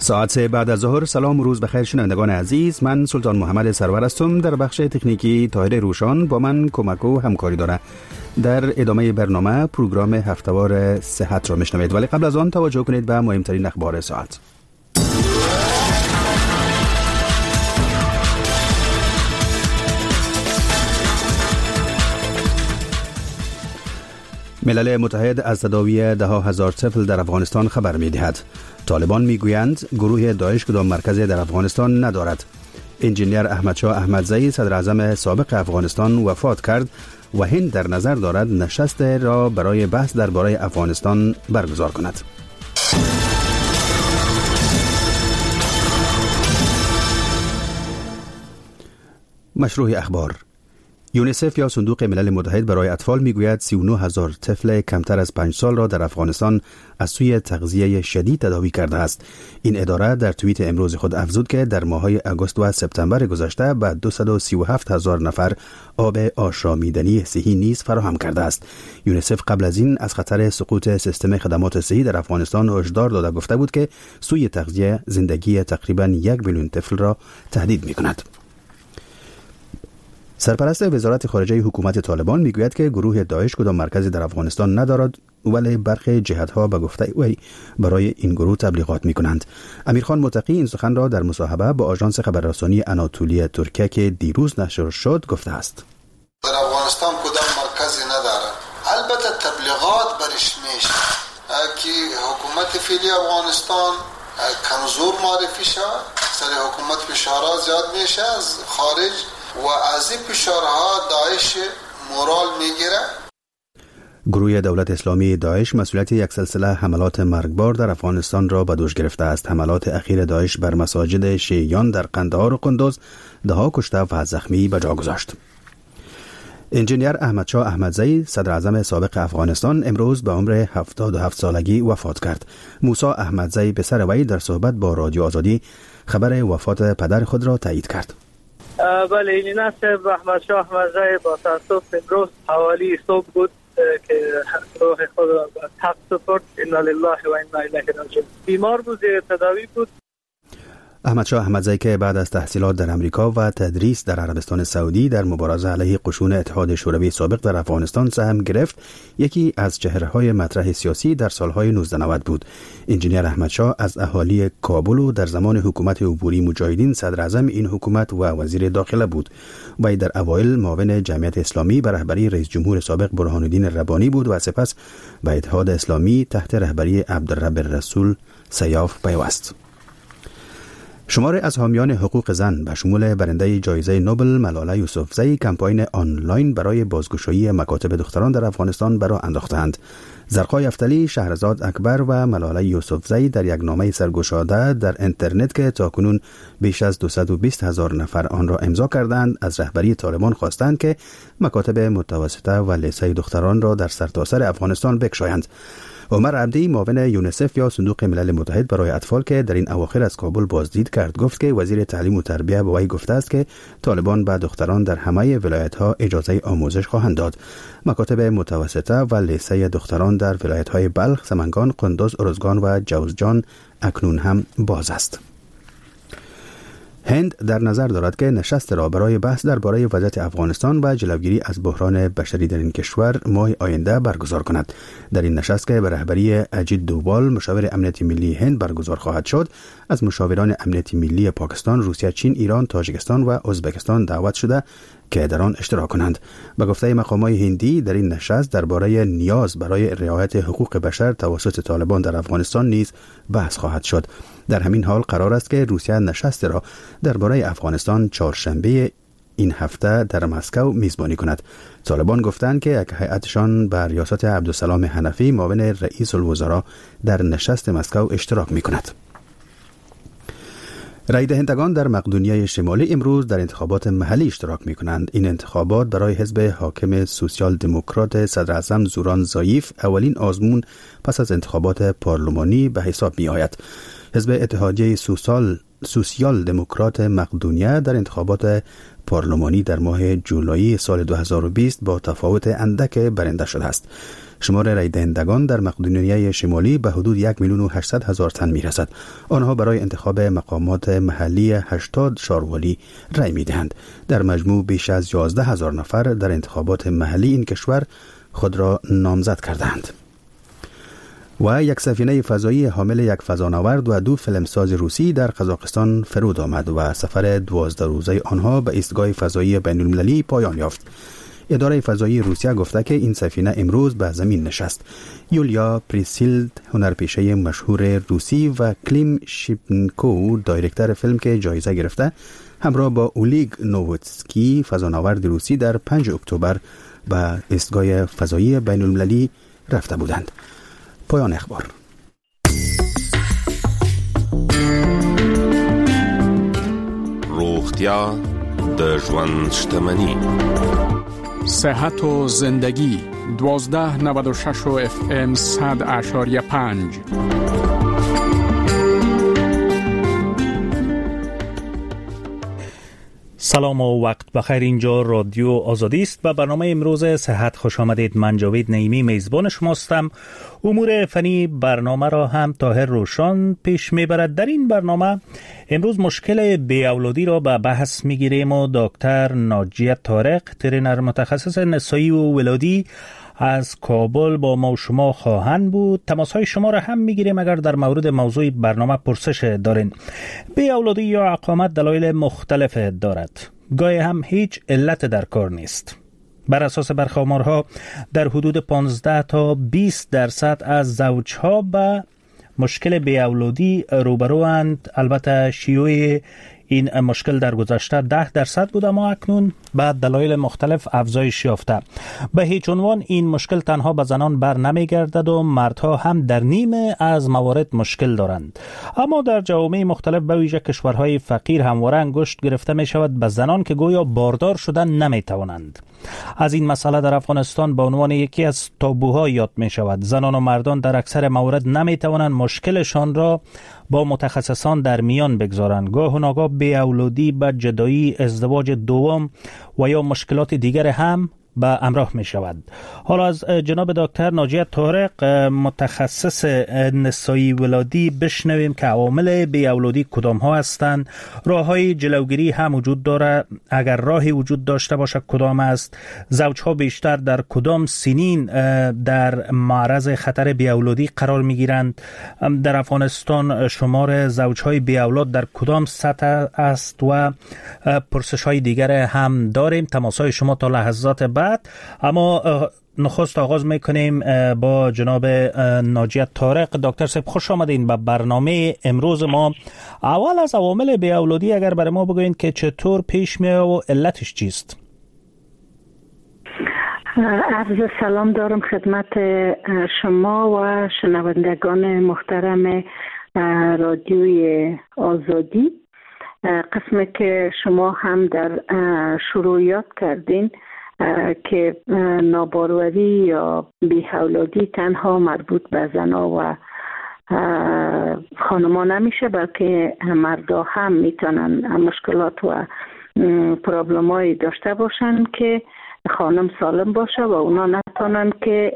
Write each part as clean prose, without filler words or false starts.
ساعت 3 بعد از ظهر. سلام و روز بخیر شنوندگان عزیز. من سلطان محمد سرور هستم. در بخش تکنیکی طاهر روشان با من کمک و همکاری داره. در ادامه برنامه پروگرام هفتهوار صحت را میشنوید، ولی قبل از آن توجه کنید به مهمترین اخبار ساعت. ملل متحد از تداوی 10,000 طفل در افغانستان خبر می‌دهد. طالبان میگویند گروه داعش کدام مرکزی در افغانستان ندارد. انجینیر احمدشاه احمدزی صدر اعظم سابق افغانستان وفات کرد و هند در نظر دارد نشست را برای بحث درباره افغانستان برگزار کند. مشروع اخبار. یونیسف یا صندوق ملل متحد برای اطفال میگوید 39,000 طفل کمتر از 5 سال را در افغانستان از سوی تغذیه شدید تداوی کرده است. این اداره در توییت امروز خود افزود که در ماه‌های آگوست و سپتامبر گذشته به 237,000 نفر آب آشامیدنی صحی نیز فراهم کرده است. یونیسف قبل از این از خطر سقوط سیستم خدمات صحی در افغانستان هشدار داده گفته بود که سوی تغذیه زندگی تقریباً 1 میلیون طفل را تهدید می‌کند. سرپرست وزارت خارجه حکومت طالبان میگوید که گروه داعش کدام مرکزی در افغانستان ندارد، ولی برخی جهت‌ها به گفته او برای این گروه تبلیغات می‌کنند. امیرخان متقی این سخن را در مصاحبه با آژانس خبررسانی آناتولی ترکیه که دیروز نشر شد گفته است. در افغانستان کدام مرکزی ندارد. البته تبلیغات برش میشه که حکومت فعلی افغانستان کمزور معرفی شود، سر حکومت فشارها زیاد میشه از خارج و از این فشارها داعش مورال میگیره. گروه دولت اسلامی داعش مسئولیت یک سلسله حملات مرگبار در افغانستان را به دوش گرفته است. حملات اخیر داعش بر مساجد شیعیان در قندهار و قندوز ده‌ها کشته و زخمی به جا گذاشت. انجینیر احمدشاه احمدزی صدر اعظم سابق افغانستان امروز به عمر 77 سالگی وفات کرد. موسی احمدزی پسر وی در صحبت با رادیو آزادی خبر وفات پدر خود را تایید کرد. بله، این نصب احمدشاه احمدزی با تاسف امروز حوالی صبح بود که روح خود را به حق سپرد. انا لله و انا الیه راجعون. بیمار بود، تداوی بود. احمدشاه احمدزی که بعد از تحصیلات در امریکا و تدریس در عربستان سعودی در مبارزه علیه قشون اتحاد شوروی سابق در افغانستان سهم گرفت، یکی از چهره‌های مطرح سیاسی در سالهای 1990 بود. انجینیر احمدشاه از اهالی کابل و در زمان حکومت عبوری مجاهدین صدر اعظم این حکومت و وزیر داخله بود. وی در اوایل معاون جمعیت اسلامی به رهبری رئیس جمهور سابق برهان الدین ربانی بود و سپس به اتحاد اسلامی تحت رهبری عبدالرب الرسول سیاف پیوست. شمار از حامیان حقوق زن به شمول برنده جایزه نوبل ملاله یوسفزی کمپاین آنلاین برای بازگشایی مکاتب دختران در افغانستان برا انداختند. زرقای افتلی، شهرزاد اکبر و ملاله یوسفزی در یک نامه سرگشاده در اینترنت که تاکنون بیش از 220,000 نفر آن را امضا کردند از رهبری طالبان خواستند که مکاتب متوسطه و لیسه دختران را در سرتاسر افغانستان بگشایند. عمر عبدی معاون یونیسف یا صندوق ملل متحد برای اطفال که در این اواخر از کابل بازدید کرد گفت که وزیر تعلیم و تربیت به وی گفته است که طالبان به دختران در همه ولایت‌ها اجازه آموزش خواهند داد. مکاتب متوسطه و لیسه دختران در ولایت‌های بلخ، سمنگان، قندوز، ارزگان و جوزجان اکنون هم باز است. هند در نظر دارد که نشست را برای بحث درباره وضعیت افغانستان و جلوگیری از بحران بشری در این کشور ماه آینده برگزار کند. در این نشست که به رهبری اجیت دووال مشاور امنیت ملی هند برگزار خواهد شد، از مشاوران امنیت ملی پاکستان، روسیه، چین، ایران، تاجیکستان و ازبکستان دعوت شده که در آن اشتراک کنند. به گفته مقامات هندی در این نشست درباره نیاز برای رعایت حقوق بشر توسط طالبان در افغانستان نیز بحث خواهد شد. در همین حال قرار است که روسیه نشست را درباره افغانستان چهارشنبه این هفته در مسکو میزبانی کند. طالبان گفتند که یک هیئتشان بر ریاست عبدالسلام حنفی معاون رئیس الوزراء در نشست مسکو اشتراک می‌کند. رای دهندگان در مقدونیه شمالی امروز در انتخابات محلی اشتراک می‌کنند. این انتخابات برای حزب حاکم سوسیال دموکرات صدر اعظم زوران زایف اولین آزمون پس از انتخابات پارلمانی به حساب می‌آید. حزب اتحادیه سوسیال دموکرات مقدونیه در انتخابات پارلمانی در ماه جولای سال 2020 با تفاوت اندک برنده شده است. شمار رای دهندگان در مقدونیه شمالی به حدود 1,800,000 تن میرسد. آنها برای انتخاب مقامات محلی 80 شاروالی رای میدهند. در مجموع بیش از 11,000 نفر در انتخابات محلی این کشور خود را نامزد کردند. و یک سفینه فضایی حامل یک فضانورد و 2 فیلمساز روسی در قزاقستان فرود آمد و سفر 12 روزه آنها به ایستگاه فضایی بین‌المللی پایان یافت. اداره فضایی روسیه گفته که این سفینه امروز به زمین نشست. یولیا پریسیلد، هنرپیشه مشهور روسی، و کلیم شیپنکو، دایرکتور فیلم که جایزه گرفته، همراه با اولیگ نووتسکی، فضانورد روسی، در 5 اکتبر به ایستگاه فضایی بین‌المللی رفته بودند. پایان اخبار. روغتیا د ژوند شتمني. صحت و زندگی 1296 FM 100.5. سلام و وقت بخیر. اینجا رادیو آزادی است و برنامه امروز صحت خوش آمدید. من جاوید نعیمی میزبان شماستم. امور فنی برنامه را هم طاهر روشان پیش میبرد. در این برنامه امروز مشکل بی‌اولادی را به بحث میگیریم و دکتر ناجیه طارق، ترینر متخصص نسایی و ولادی از کابل با ما و شما خواهند بود. تماس‌های شما را هم میگیریم اگر در مورد موضوع برنامه پرسش دارین. بی‌اولادی یا عقامت دلایل مختلف دارد. گاهی هم هیچ علت در کار نیست. بر اساس برخی آمارها در حدود 15 تا 20% از زوجها به مشکل بی‌اولادی روبروند. البته شیوع این مشکل در گذشته 10% بود، اما اکنون به دلایل مختلف افزایش یافته. به هیچ عنوان این مشکل تنها به زنان بر نمیگردد و مردها هم در نیمه از موارد مشکل دارند. اما در جوامع مختلف به ویژه کشورهای فقیر همواره انگشت گرفته می شود به زنان که گویا باردار شدن نمی توانند. از این مسئله در افغانستان به عنوان یکی از تابوها یاد می شود. زنان و مردان در اکثر موارد نمی توانند مشکلشان را با متخصصان در میان بگذارند. گاه و ناگاه بی‌اولادی به جدایی، ازدواج دوم و یا مشکلات دیگر هم به همراه می شود. حالا از جناب دکتر ناجیه طارق، متخصص نسایی ولادی، بشنویم که عوامل بی‌اولادی کدام ها هستند، راه های جلوگیری هم وجود داره، اگر راهی وجود داشته باشه کدام است، زوجها بیشتر در کدام سنین در معرض خطر بی‌اولادی قرار می گیرند، در افغانستان شمار زوجهای بی‌اولاد در کدام سطح است و پرسش های دیگر هم داریم. تماس های شما تا لحظات بعد. اما نخست آغاز میکنیم با جناب ناجیه طارق. دکتر صاحب خوش آمدین به برنامه امروز ما. اول از عوامل بی‌اولادی اگر برای ما بگوین که چطور پیش میاد و علتش چیست؟ عرض سلام دارم خدمت شما و شنوندگان محترم رادیوی آزادی. قسمی که شما هم در شروع یاد کردین که ناباروری یا بی‌اولادی تنها مربوط به زنها و خانما نمیشه، بلکه مردا هم میتونن مشکلات و پرابلمایی داشته باشن که خانم سالم باشه و اونا نتونن که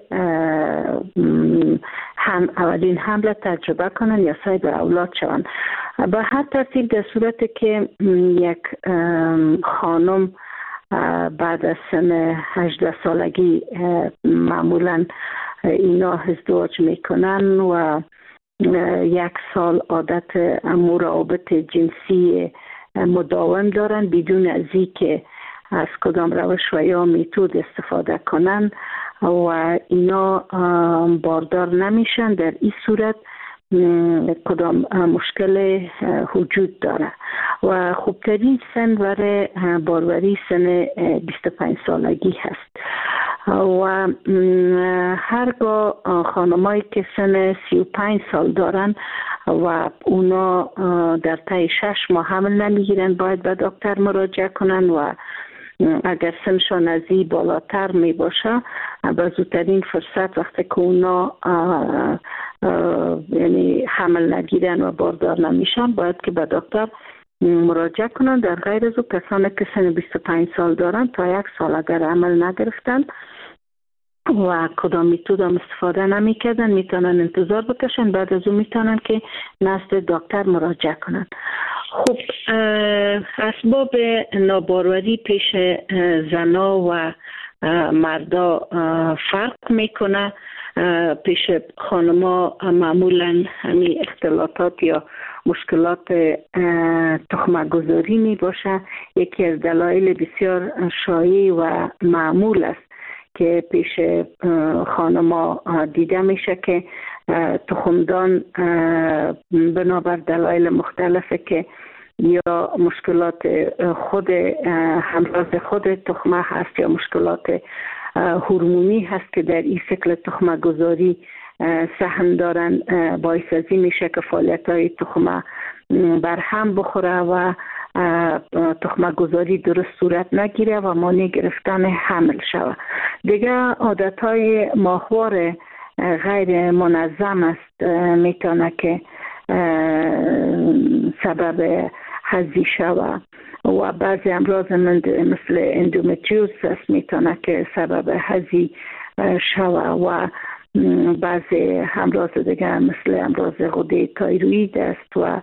هم اولین حمل تجربه کنن یا صاحب اولاد شون. به هر ترتیب در صورتی که یک خانم بعد از سن 18 سالگی معمولا اینا ازدواج میکنن و 1 سال عادت روابط جنسی مداوم دارن بدون از اینکه از کدام روش و یا میتود استفاده کنن و اینا باردار نمیشن. در این صورت کدام مشکل وجود داره و خوبترین سن برای باروری سن 25 سالگی هست و هرگاه خانمایی که سن 35 سال دارن و اونا در طی 6 ماه حمل نمیگیرن باید به دکتر مراجعه کنن و اگر سنشان از این بالاتر می باشه به زودترین فرصت وقتی که اونا یعنی حمل نگیرن و باردار نمیشن باید که به دکتر مراجعه کنند. در غیر از او کسانی که سن 25 سال دارند تا 1 سال اگر عمل نگرفتند و کدام میتود هم استفاده نمی کردن میتونن انتظار بکشن، بعد از اون میتونن که نزد دکتر مراجعه کنن. خب اسباب ناباروری پیش زنا و مردا فرق میکنه. پیش خانما معمولا همین اختلاطات یا مشکلات تخمگذاری می باشه. یکی از دلایل بسیار شایع و معمول است که پیش خانما دیده میشه که تخمدان بنابر دلایل مختلفه که یا مشکلات خود همراز خود تخمه هست یا مشکلات هورمونی هست که در این سیکل تخمه گذاری سهم دارن، باعث ازی میشه که فعالیت های تخمه بر هم بخوره و تخمه گذاری درست صورت نگیره و مانع گرفتن حمل شوه. دیگه عادت های ماهوار غیر منظم است میتونه که سبب هضی شوه و بعضی امراض مثل اندومتریوزیس است میتونه که سبب هضی شوه و بعضی امراض دیگه مثل امراض غده تایروید است و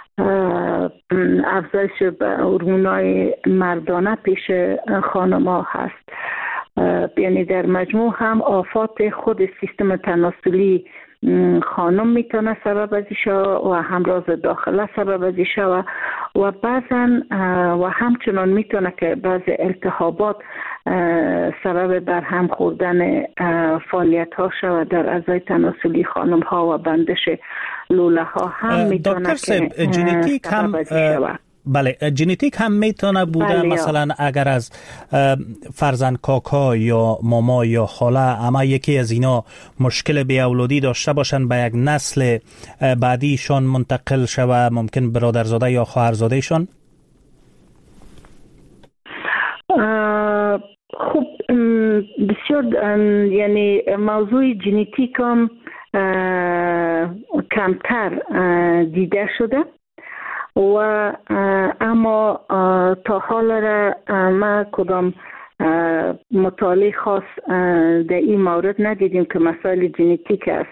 افزایش هورمونای مردانه پیش خانم‌ها هست. یعنی در مجموع هم آفات خود سیستم تناسلی خانم میتونه سبب ازی شوه و همراز داخله سبب ازی شوه و بعضا و همچنان میتونه که بعض التهابات سبب برهم خوردن فعالیت ها شوه در اعضای تناسلی خانم ها و بندش لوله ها هم میتونه که ژنتیک هم بله ژنتیک هم میتونه بوده. مثلا اگر از فرزند کاکا یا ماما یا خاله اما یکی از اینا مشکل بی اولادی داشته باشن به یک نسل بعدیشان منتقل شوه، ممکن برادرزاده یا خواهرزادهشان. خب بسیار یعنی موضوع ژنتیک هم کمتر دیده شده و اما تا حال را ما کدام مطالعه خاص در این مورد ندیدیم که مسائل ژنتیک است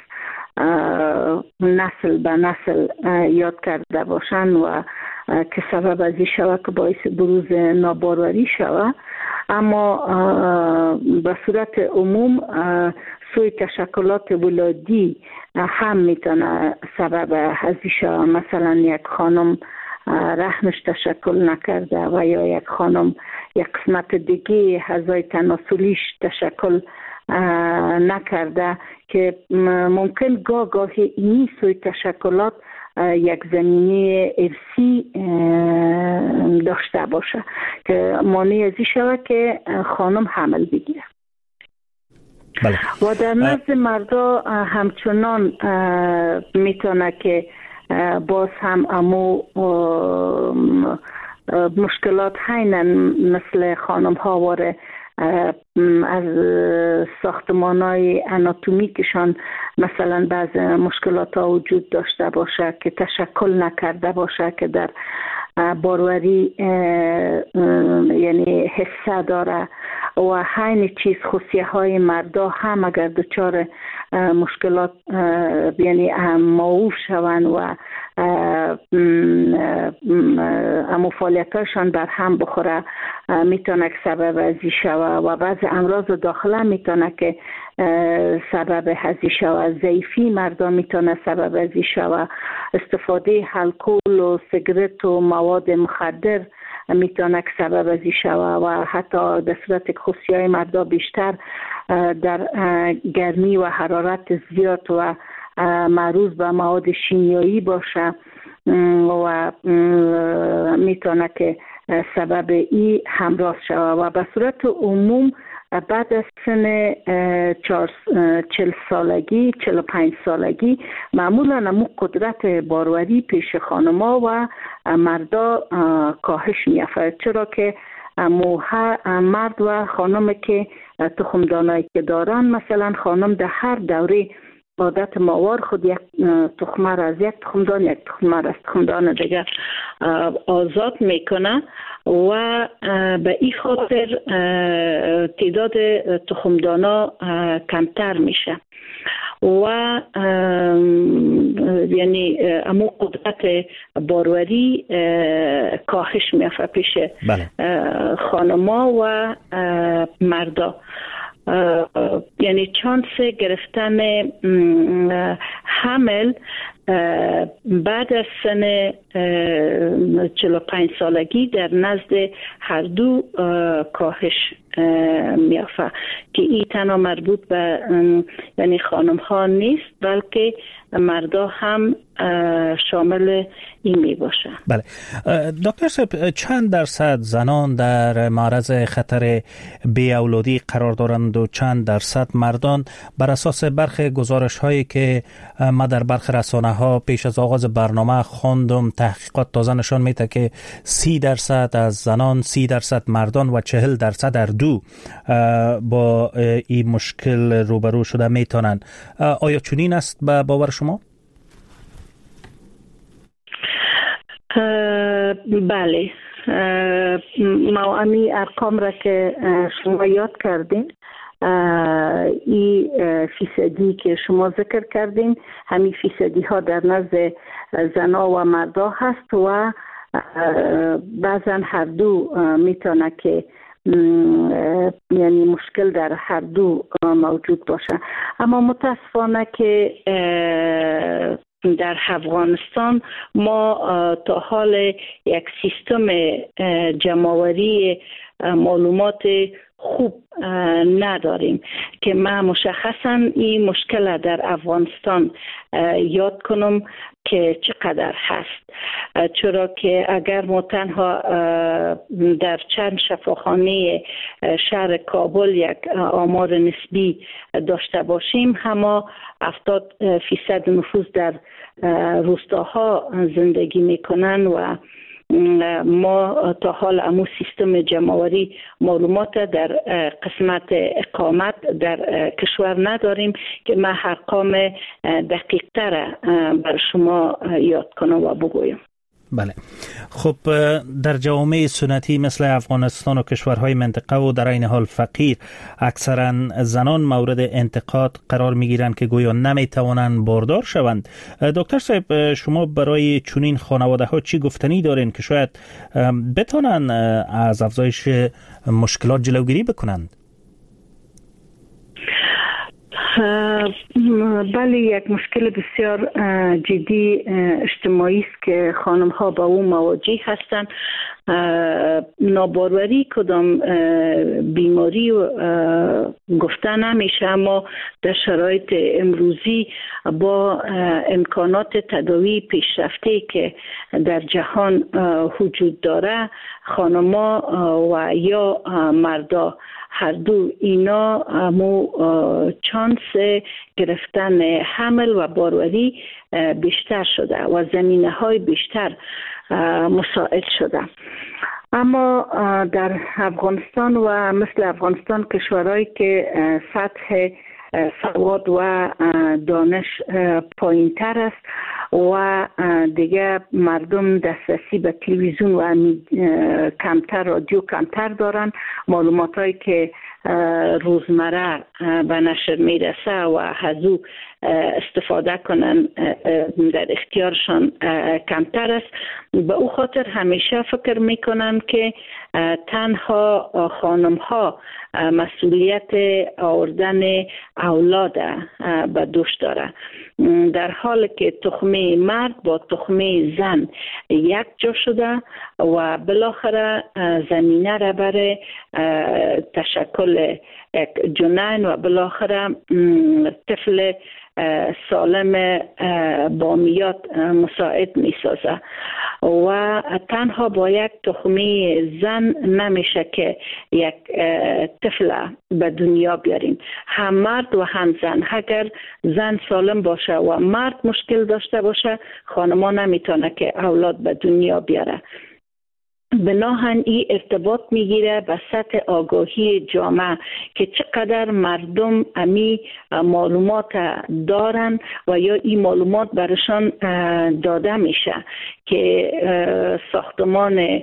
نسل به نسل یاد کرده باشن و که سبب ازی شود که باعث بروز ناباروری شود. اما به صورت عموم سوی تشکلات ولادی هم میتونه سبب هزی شود. مثلا یک خانم رحمش تشکل نکرده و یا یک خانم یک قسمت دیگه اعضای تناسلیش تشکل نکرده که ممکن گاهی این سوی تشکلات یک زمینه ارثی داشته باشه که مانع ازی شود که خانم حمل بگیره. بله. و در نزد مردا همچنان میتونه که باز هم امو مشکلات هینن مثل خانم ها واره از ساختمانای اناتومیکشان مثلا بعض مشکلات ها وجود داشته باشه که تشکل نکرده باشه که در باروری یعنی حصه داره و همین چیز خصوصیه های مردا هم اگر دچار مشکلات یعنی معوف شون و امو فعالیتاشان بر هم بخوره میتونه که سبب هزی شوه و بعض امراض داخله میتونه که سبب هزی شوه. ضعیفی مردا میتونه سبب هزی شوه. استفاده الکل و سیگرت و مواد مخدر میتونه که سبب ازی شوه و حتی در صورت که خصوصیهای مردا بیشتر در گرمی و حرارت زیاد و معروض به مواد شیمیایی باشه و میتونه که سبب ای همراز شوه و به صورت عموم بعد از سن 40 سالگی 45 سالگی معمولا همون قدرت باروری پیش خانما و مردا کاهش می‌یافته، چرا که مرد و خانم که تخمدانایی که دارن مثلا خانم در هر دوره عادت ماوار خود یک تخمه را از یک تخمدان، یک تخمه را از تخمدان دیگه آزاد میکنه و به این خاطر تعداد تخمدانا کمتر میشه و یعنی امو قدرت باروری کاهش میافته پیش خانما و مردا. یعنی چانس گرفتن حمل بعد از سن 45 سالگی در نزد هر دو کاهش میافته که این تنها مربوط به یعنی خانم ها نیست بلکه مردا هم شامل این می باشه. بله دکتر صاحب، چند درصد زنان در معرض خطر بی اولادی قرار دارند و چند درصد مردان؟ بر اساس برخی گزارش هایی که ما در برخی رسانه ها پیش از آغاز برنامه خواندم، تحقیقات تازه نشان میده که 30% از زنان، 30% مردان و 40% در دو با این مشکل روبرو شده میتونن. آیا چنین است به باور شما؟ بله، ما امی ارقام را که شما یاد کردین، این فیصدی که شما ذکر کردین، همین فیصدی ها در نزد زنا و مردا هست و بعضا هر دو میتونه که یعنی مشکل در هر دو موجود باشه. اما متاسفانه که در افغانستان ما تا حال یک سیستم جمع‌آوری معلومات خوب نداریم که من مشخصا این مشکل در افغانستان یاد کنم که چقدر هست، چرا که اگر ما تنها در چند شفاخانه شهر کابل یک آمار نسبی داشته باشیم، همه 70% نفوس در روستاها زندگی میکنن و ما تا حال امو سیستم جمع‌آوری معلومات در قسمت اقامت در کشور نداریم که من ارقام دقیق تر بر شما یاد کنم و بگویم. بله، خب در جوامع سنتی مثل افغانستان و کشورهای منطقه و در این حال فقیر، اکثرا زنان مورد انتقاد قرار میگیرند که گویا نمیتوانند باردار شوند. دکتر صاحب، شما برای چنین خانواده ها چی گفتنی دارین که شاید بتونن از افزایش مشکلات جلوگیری بکنند؟ بله، یک مشکل بسیار جدی اجتماعی است که خانم ها با اون مواجه هستند. ناباروری کدام بیماری گفته نمیشه، اما در شرایط امروزی با امکانات تداوی پیشرفته که در جهان وجود داره، خانما و یا مردا هر دو اینا مو چانس گرفتن حمل و باروری بیشتر شده و زمینه های بیشتر مساعد شده. اما در افغانستان و مثل افغانستان کشورهایی که سطح سواد و دانش پایین تر است و دیگه مردم دسترسی به تلویزیون و کمتر، رادیو کمتر دارن، معلومات هایی که روزمره به نشر میرسه و هزو استفاده کنن در اختیارشان کمتر است. به او خاطر همیشه فکر میکنن که تنها خانم ها مسئولیت آوردن اولاد به دوش داره، در حالی که تخمه مرد با تخمه زن یک جا شده و بالاخره زمینه را برای تشکل جنین و بالاخره طفل سالم بامیات مساعد می سازه و تنها با یک تخمه زن نمیشه که یک طفل به دنیا بیاریم. هم مرد و هم زن، اگر زن سالم باشه و مرد مشکل داشته باشه، خانما نمیتونه که اولاد به دنیا بیاره. بناهن این ارتباط میگیره به سطح آگاهی جامعه که چقدر مردم امی معلومات دارن و یا این معلومات برشان داده میشه که ساختمان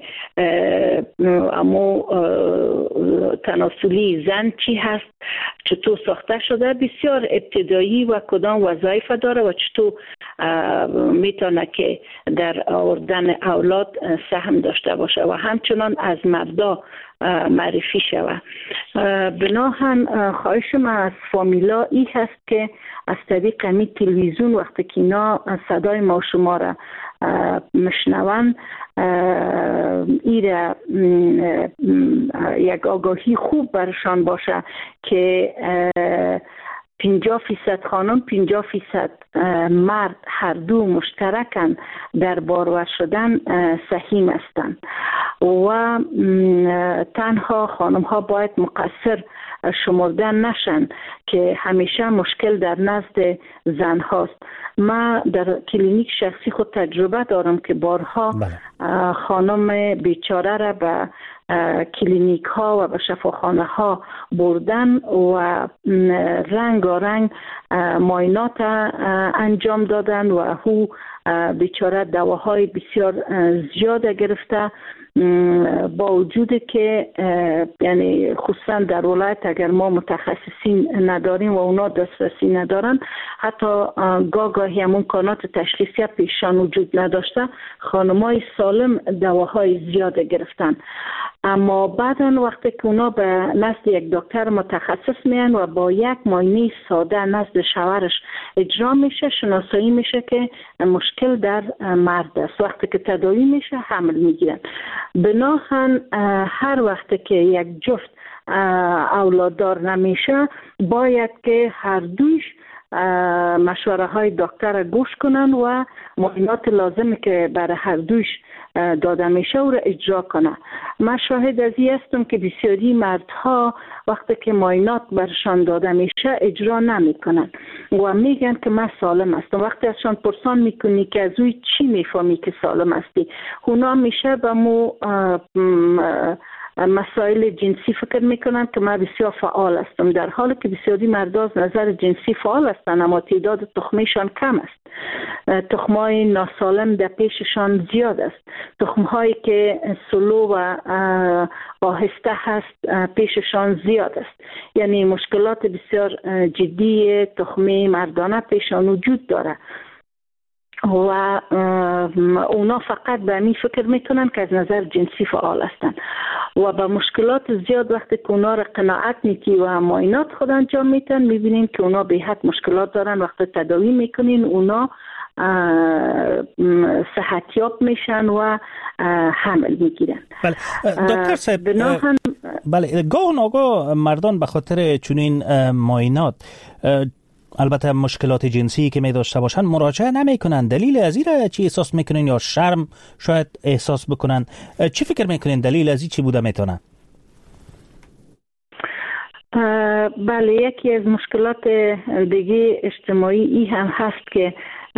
امو تناسلی زن چی هست، چطور ساخته شده، بسیار ابتدایی و کدام وظایف داره و چطور میتونه که در آوردن اولاد سهم داشته باشه و همچنان از مردا معرفی شود. بناهن خواهش من از فامیلا این هست که از طریق امی تلویزیون وقتی که اینا صدای ما شما را مشنون ایره یک آگاهی خوب برشان باشه که 50% خانم 50% مرد هر دو مشترکن در بارور شدن سهیم هستند و تنها خانم ها باید مقصر شمرده نشن که همیشه مشکل در نزد زن هاست. من در کلینیک شخصی خود تجربه دارم که بارها خانم بیچاره را به کلینیک ها و به شفاخانه ها بردن و رنگارنگ معاینات انجام دادن و او بیچاره دواهای بسیار زیاد گرفته، با وجود که یعنی خصوصا در ولایت اگر ما متخصصین نداریم و اونا دسترسی ندارن، حتی گاهی هم امکانات تشخیصی پیششان وجود نداشته، خانمای سالم دواهای زیاد گرفتن. اما بعداً وقتی که اونا به نزد یک دکتر متخصص میان و با یک معاینه ساده نزد شوهرش اجرا میشه، شناسایی میشه که مشکل در مرد است. وقتی که تداوی میشه حمل میگیرن. بناهن هر وقتی که یک جفت اولاددار نمیشه باید که هر دوش مشوره های دکتر گوش کنن و معاینات لازمی که برای هر دوش داده میشه او را اجرا کنه. من شاهد از این هستم که بسیاری مردها وقتی که معاینات برشان داده میشه اجرا نمیکنن و میگن که من سالم هستم. وقتی ازشان پرسان میکنی که از اوی چی میفهمی که سالم هستی، اونا میشه به مو مسائل جنسی فکر میکنن که من بسیار فعال هستم، در حالی که بسیاری مردا از نظر جنسی فعال هستن اما تعداد تخمشان کم است. تخمای ناسالم در پیششان زیاد است. تخمهایی که سلو و آهسته هست پیششان زیاد است. یعنی مشکلات بسیار جدی تخمی مردانه پیششان وجود داره و اونا فقط به همین فکر میکنن که از نظر جنسی فعال هستن و با مشکلات زیاد وقتی که اونا را قناعت میکی و معاینات خود انجام میتن میبینین که اونا به حد مشکلات دارن. وقتی تداوی میکنین اونا صحتیاب میشن و حمل میگیرن. بله دکتر صاحب، بله گاه ناگاه مردان به خاطر چنین معاینات البته مشکلات جنسی که می داشته باشن مراجعه نمی کنن. دلیل از این را چی احساس میکنین یا شرم شاید احساس بکنن؟ چی فکر میکنین دلیل از این چی بوده میتونه؟ بله یکی از مشکلات دیگه اجتماعی ای هم هست که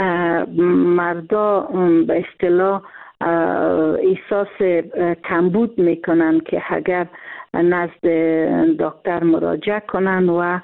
مردا به اصطلاح احساس کمبود میکنن که اگر نزد دکتر مراجعه کنن و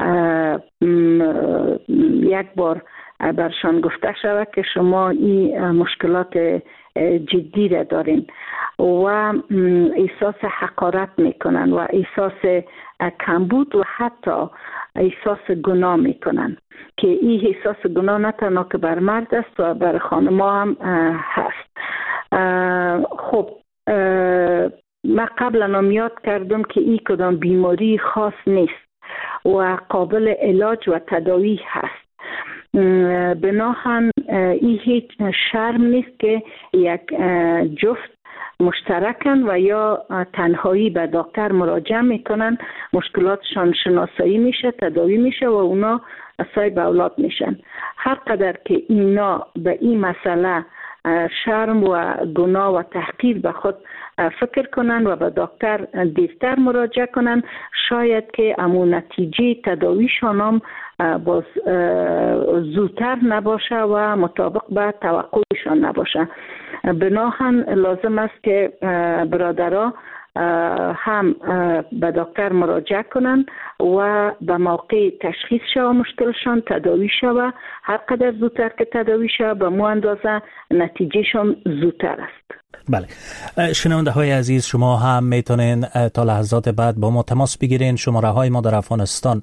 یک بار برشان گفته شود که شما این مشکلات جدی را دارین و احساس حقارت میکنن و احساس کمبود و حتی احساس گناه میکنن که این احساس گناه نه تنها که بر مرد است و بر خانم‌ها هم هست. خب من قبلا هم یاد کردم که این کدام بیماری خاص نیست و قابل علاج و تداوی هست. بناهن این هیچ شرم نیست که یک جفت مشترکن و یا تنهایی به دکتر مراجعه میکنن، مشکلاتشان شناسایی میشه، تداوی میشه و اونا صاحب اولاد میشن. هر قدر که اینا به این مسئله شرم و گناه و تحقیر به خود فکر کنن و به دکتر دیرتر مراجعه کنن، شاید که امون نتیجه تداویشان هم باز زودتر نباشه و مطابق به توقعشان نباشه. بناهن لازم است که برادرها هم به دکتر مراجعه کنند و به موقع تشخیص شود مشکلشان، تداوی شود. هر قدر زودتر که تداوی شود به مو اندازه نتیجهشان زودتر است. بله، شنونده های عزیز، شما هم میتونین تا لحظات بعد با ما تماس بگیرین. شماره های ما در افغانستان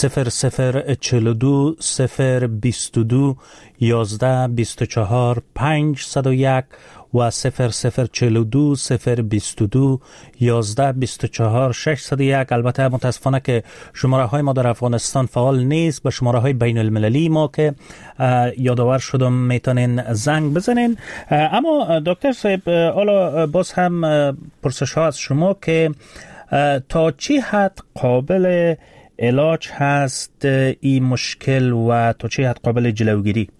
0042 022 11 24 501 و 0042 022 11 24 601. البته متاسفانه که شماره های ما در افغانستان فعال نیست. به شماره های بین المللی ما که یادآور شدم میتونین زنگ بزنین. اما دکتر صاحب، حالا باز هم پرسش ها از شما که تا چی حد قابل علاج هست این مشکل و تا چی حد قابل جلوگیری؟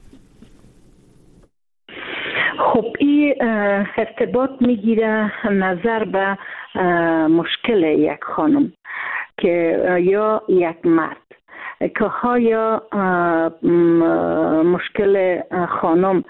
خب این ارتباط میگیره نظر به مشکل یک خانم که یا یک مرد که ها مشکل خانم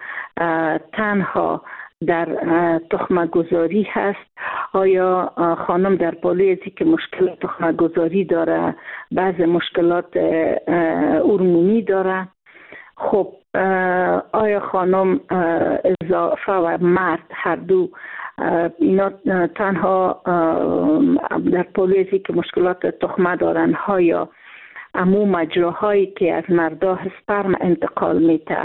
تنها در تخمه گذاری هست، آیا خانم در پالوی ازی که مشکل تخمه گذاری داره، بعض مشکلات هورمونی داره. خب آیا خانم اضافه و مرد هر دو اینا تنها در پالوی که مشکلات تخمه دارن ها یا امو مجراهایی که از مردا اسپرم انتقال میته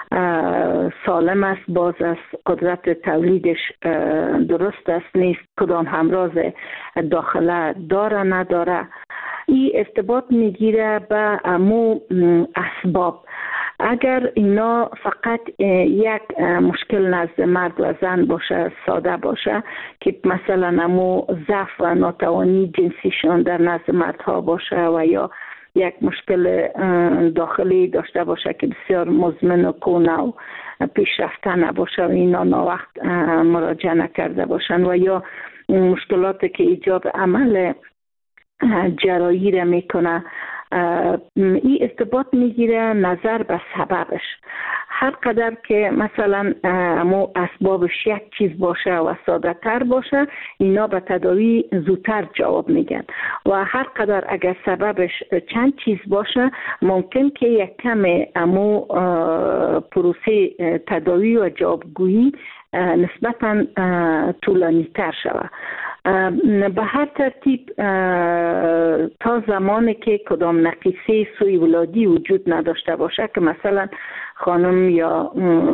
سالم است، باز از قدرت تولیدش درست است نیست، کدام همراز داخله داره نداره، این ارتباط میگیره به امو اسباب. اگر اینا فقط یک مشکل نزد مرد و زن باشه، ساده باشه که مثلا امو ضعف و ناتوانی جنسیشان در نزد مردها باشه و یا یک مشکل داخلی داشته باشه که بسیار مزمن و کونه و پیشرفته نباشه و اینا ناوقت مراجعه نکرده باشن و یا مشکلاتی که ایجاب عمل جراحی را میکنه، این ارتباط میگیره نظر به سببش. هر قدر که مثلا امو اسبابش یک چیز باشه و ساده تر باشه، اینا به تداوی زودتر جواب میگن و هر قدر اگر سببش چند چیز باشه ممکن که یک کم امو پروسه تداوی و جوابگویی نسبتا طولانی تر شود. به هر ترتیب تا زمانی که کدام نقیصه سوی ولادی وجود نداشته باشه که مثلا خانم یا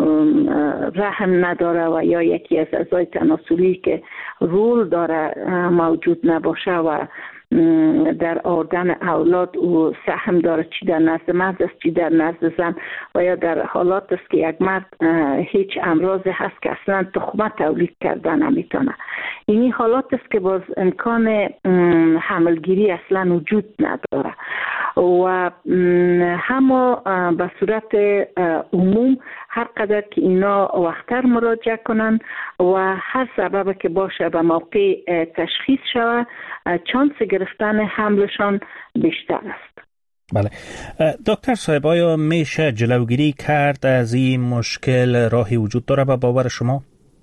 رحم نداره و یا یکی از اعضای تناسلی که رول داره موجود نباشه و در آوردن اولاد و سهم داره، چی در نزد مرد است چی در نزد زن، و یا در حالات است که یک مرد هیچ امراضی هست که اصلا تخمه تولید کردن نمیتونه. این حالات است که باز امکان حملگیری اصلا وجود نداره و همه به صورت عموم هر قدر که اینا وقتر مراجعه کنن و هر سبب که باشه به موقع تشخیص شود، چانس گرفتن حملشان بیشتر است. بله دکتر صاحب، آیا میشه جلوگیری کرد از این مشکل؟ راهی وجود داره به باور شما؟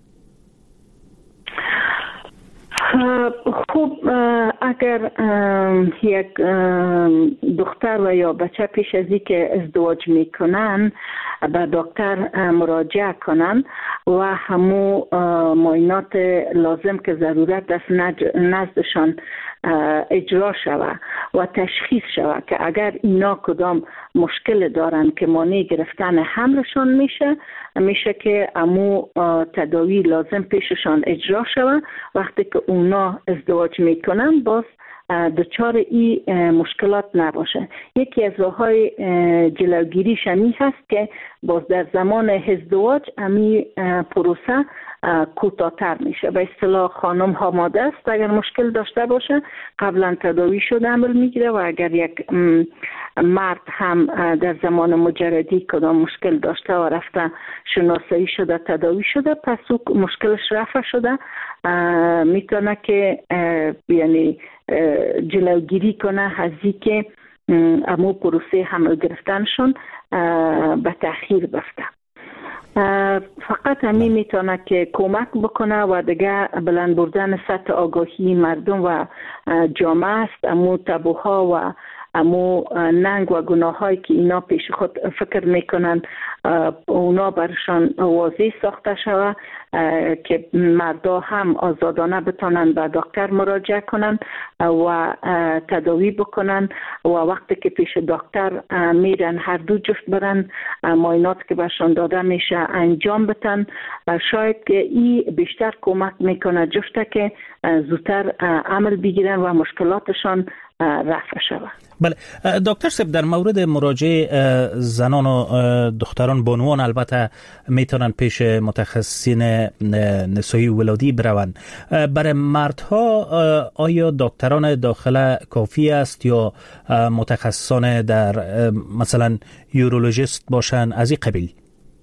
خب اگر یک دختر و یا بچه پیش از که ازدواج میکنن به دکتر مراجعه کنن و همو معاینات لازم که ضرورت است نزدشان اجرا شود و تشخیص شود که اگر اینا کدام مشکل دارن که مانع گرفتن حملشان میشه که امو تداوی لازم پیششان اجرا شود. وقتی که اونا ازدواج میکنن باز دچار این مشکلات نباشه. یکی از راه‌های جلوگیری شمی هست که باز در زمان ازدواج امی پروسه کوتاه‌تر میشه. به اصطلاح خانم آماده است اگر مشکل داشته باشه قبلا تداوی شده عمل میگیره و اگر یک مرد هم در زمان مجردی کدام مشکل داشته و رفته شناسایی شده تداوی شده، پس او مشکلش رفع شده میتونه که یعنی جلوگیری کنه از اینکه امو پروسه حمل گرفتنشون به تأخیر بفته. فقط همین میتونه که کمک بکنه و دیگه بلند بردن سطح آگاهی مردم و جامعه است. امو تابوها و امو ننگ و گناه هایی که اینا پیش خود فکر میکنن اونا برشان واضح ساخته شوه که مردا هم آزادانه بتونن به دکتر مراجعه کنن و تداوی بکنن و وقتی که پیش دکتر میرن هر دو جفت برن معاینات که برشان داده میشه انجام بدن. شاید که این بیشتر کمک میکنه جفته که زودتر عمل بگیرن و مشکلاتشان رفع شود. بله دکتر صاحب، در مورد مراجعه زنان و دختران بانوان البته میتونن پیش متخصصین نسایی ولادی بروند. برای مردها آیا دکتران داخله کافی است یا متخصصان در مثلا یورولوژیست باشن از این قبیل؟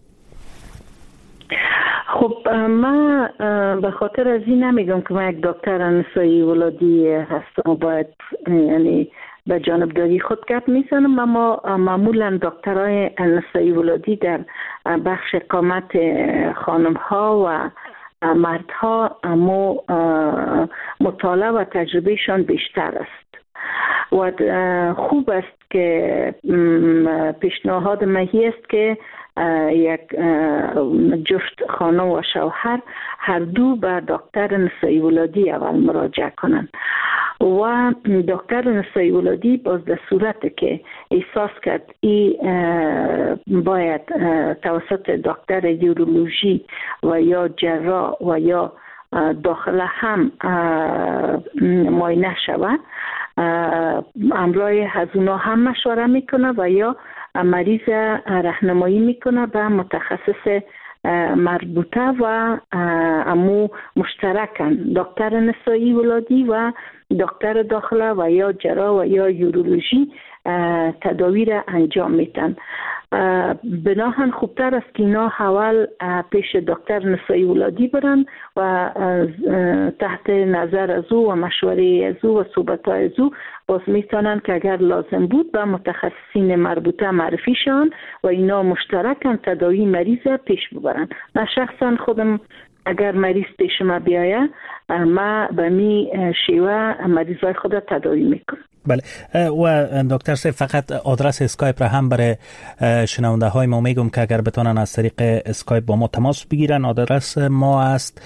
خب من به خاطر از این نمیگم که من یک دکتر نسایی ولادی هستم و باید یعنی به جانبداری خود گپ میزنم، اما معمولا دکترای نسایی ولادی در بخش اقامت خانم ها و مردها اما مطالعه و تجربهشان بیشتر است و خوب است که پیشنهاد مهی است که یک جفت خانم و شوهر هر دو به دکتر نسایی ولادی اول مراجعه کنند و دکتر نسایی ولادی باز در صورت که احساس کرد ای باید توسط دکتر یورولوژی و یا جراح و یا داخله هم معاینه شود، امرای از اونا هم مشوره میکنه و یا مریض راهنمایی میکنه به متخصص مربوطه و امو مشترکن دکتر نسایی ولادی و دکتر داخله و یا جراح و یا یورولوژی تداوی را انجام میتن. بناهن خوبتر است که اینا اول پیش دکتر نسایی ولادی برن و تحت نظر از او و مشوره از او و صحبت از او باز میتونن که اگر لازم بود به متخصصین مربوطه معرفی شن و اینا مشترکن تداوی مریض پیش ببرن. من شخصا خودم اگر مریض پیش ما بیایه ما به می شیوه مریضای خود تداوی میکنم. بله و دکتر صاحب فقط آدرس اسکایپ را هم برای شنونده های ما میگم که اگر بتونن از طریق اسکایپ با ما تماس بگیرن. آدرس ما است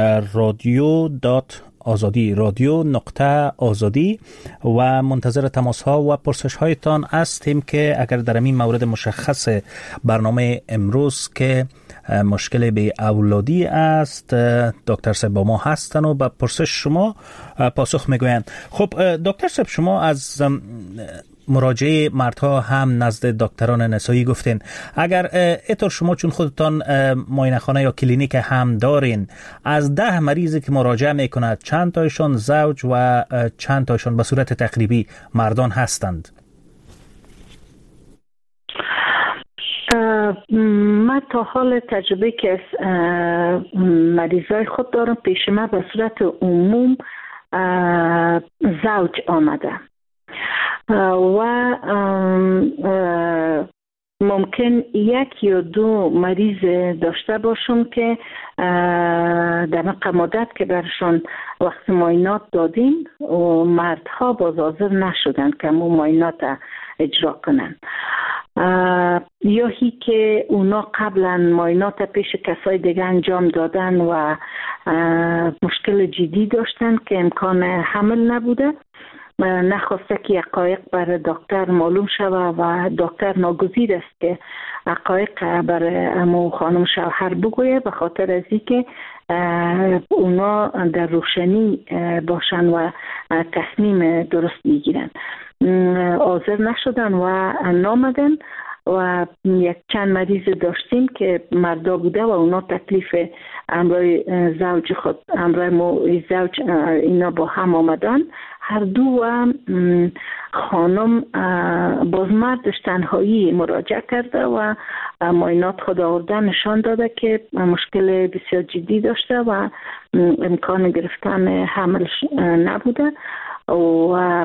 radio.azadi و منتظر تماس ها و پرسش هایتان هستیم که اگر در این مورد مشخص برنامه امروز که مشکل به اولادی است دکتر صاحب با ما هستن و به پرسش شما پاسخ میگویند. خب دکتر صاحب، شما از مراجعه مردها هم نزد دکتران نسایی گفتین. اگر اینطور شما چون خودتان معاینه خانه یا کلینیک هم دارین، از 10 مریضی که مراجعه میکند چند تایشان زوج و چند تایشان به صورت تقریبی مردان هستند؟ من تا حال تجربه که از مریضای خود دارم پیش من به صورت عموم زوج آمده و ممکن 1 یا 2 مریض داشته باشم که در مقامات که برشان وقت معاینات دادیم و مردها باز حاضر نشدن که معاینات اجرا کنن، یا هی که اونا قبلا معاینات پیش کسای دیگه انجام دادن و مشکل جدی داشتن که امکان حمل نبوده، نخواسته که حقایق برای دکتر معلوم شود و دکتر ناگزیر است که حقایق برای امو خانم شوهر بگویه، به خاطر از اینکه اونا در روشنی باشن و تصمیم درست بگیرن. حاضر نشدن و نامدن و یک چند مریض داشتیم که مردا بوده و اونا تکلیف امرای زوج خود امرای زوج اینا با هم آمدن. هر دو و خانم باز مردش تنهایی مراجعه کرده و معاینات خود آورده نشان داده که مشکل بسیار جدی داشته و امکان گرفتن حمل نبوده و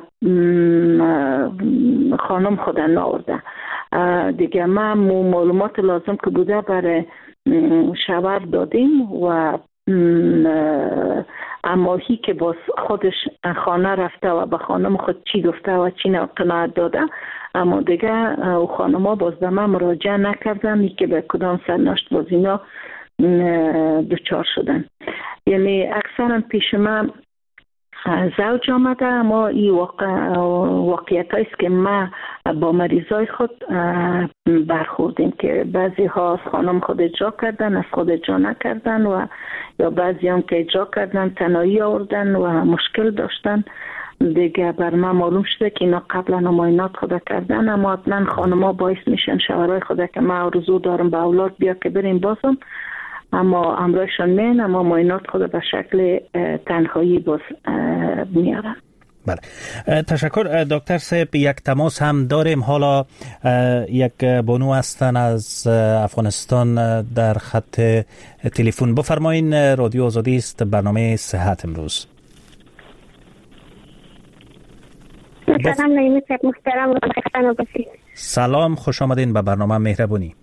خانم خود ناورده دیگه. من معلومات لازم که بوده برای شاور دادیم و اماهی که باز خودش خانه رفته و به خانم خود چی گفته و چی قناعت داده، اما دیگه خانم ها باز به من مراجعه نکردن که به کدام سرنوشت باز اینا دچار شدن. یعنی اکثرا پیش من زوج آمده، اما این واقعیت هاییست که ما با مریضای خود برخوردیم که بعضی ها از خانم خود اجرا کردن، از خود اجرا نکردن، و یا بعضی هم که اجرا کردن تنهایی آوردن و مشکل داشتن. دیگه بر من معلوم شده که اینا قبلا معاینات خود کردن، اما حتما خانم ها باعث میشن شوهرای خود که من آرزو دارم به اولاد بیا که بریم بازم، اما امرایشان مین، اما معاینات خود به شکل تنهایی باز میارن. بله، تشکر دکتر صاحب. یک تماس هم داریم. حالا یک بانو هستن از افغانستان در خط تلفن. بفرمایین، رادیو آزادی است، برنامه صحت امروز. سلام نعیمی صاحب محترم و خستان باشید. سلام، خوش آمدین به برنامه مهربونی.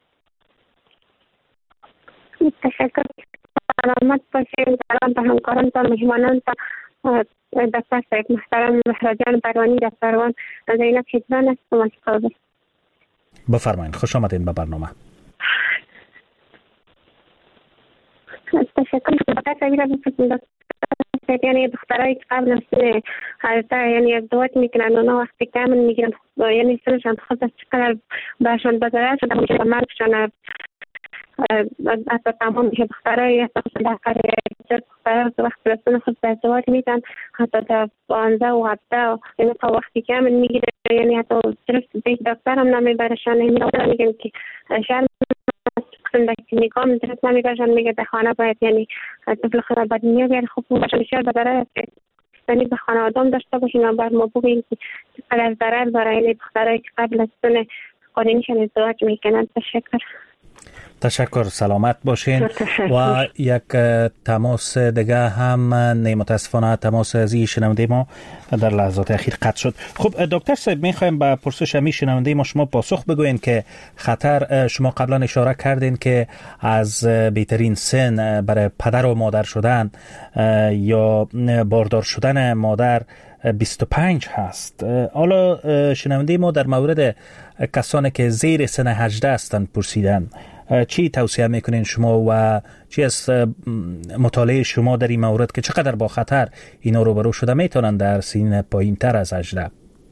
تشکر. سلامت باشید. سلام به همکاران و مهمانان و دکتر صاحب محترم مهرجان بروانی در سروان. زینب شدوان است و مشکل. بفرمایین، خوش آمدین به برنامه. تشکر. دکتر صاحب یعنی دخترایی که قبل از سن 18 یعنی ازدواج میکنن اونا وقتی کامل میگیرن، یعنی سنشان خود از چقدر برشان بزرگ شده میشه مرگشان حتی تمام میشه. دخترایی حتی در قریه دخترها که وقتی به سن خود ازدواج میدن حتی در 15 و 17 یعنی تا وقتی کامل میگیره، یعنی حتی درست بیش دکتر هم نمیبرشان، میگن که شرم که نگاه درست نمیبرشان، میگه در خانه باید یعنی طفل خود به دنیا بیاره. خوب باشن شاید بداره یعنی به خانه آدم داشته باشین و بعد ما بگوییم که چقدر ضرر داره. یعنی دخترایی که قبل از سن قانونیشان ازدواج میکنن. تشکر، سلامت باشین. و یک تماس دیگه هم متاسفانه تماس از شنونده ما در لحظات اخیر قطع شد. خب دکتر صاحب، میخوایم به پرسش همی شنونده ما شما پاسخ بگوین که خطر، شما قبلا اشاره کردین که از بهترین سن برای پدر و مادر شدن یا باردار شدن مادر 25 هست. حالا شنونده ما در مورد کسانی که زیر سن 18 هستند پرسیدن، چی توصیه میکنین شما و چی از مطالعه شما در این مورد که چقدر با خطر اینا روبرو شده میتونن در سن پایین تر از 18؟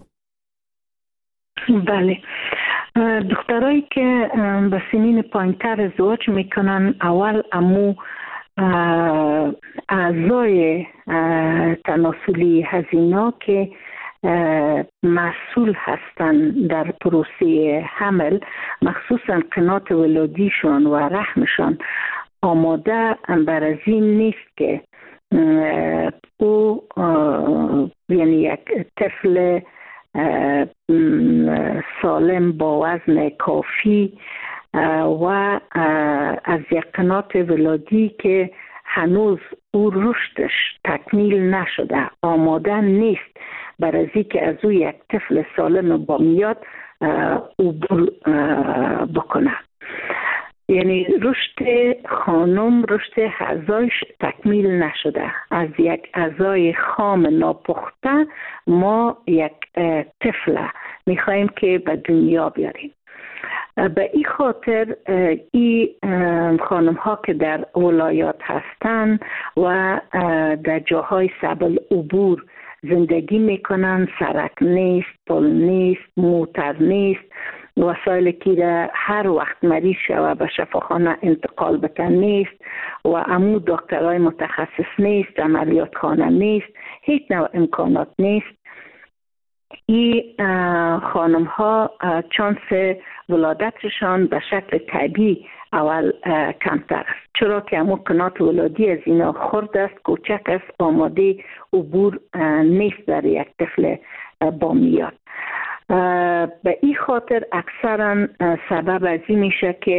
بله، دخترایی که به سنین پایین تر ازدواج میکنن، اول امو اعضای تناسلی هزینه که مسئول هستند در پروسه حمل، مخصوصا قنات ولادیشون و رحمشون آماده بر از این نیست که او یعنی یک طفل سالم با وزن کافی و از یک قنات ولادی که هنوز او رشدش تکمیل نشده آماده نیست برای اینکه از او یک طفل سالم با میاد عبور بکنه. یعنی رشد خانم، رشد اعضایش تکمیل نشده. از یک اعضای خام ناپخته ما یک طفل میخوایم که به دنیا بیاریم. به این خاطر این خانم ها که در ولایات هستن و در جاهای سبل عبور زندگی میکنن، سرک نیست، پل نیست، موتر نیست، وسایل که هر وقت مریض شوه به شفاخانه انتقال بکن نیست و امو دکترای متخصص نیست، عملیات خانه نیست، هیچ نوع امکانات نیست. این خانم ها چانس ولادتشان به شکل طبیعی اول کمتر است، چرا که همون قنات ولادی از اینا خرد است، کوچک است، آماده عبور نیست در یک طفل با میاد. به این خاطر اکثرا سبب از این میشه که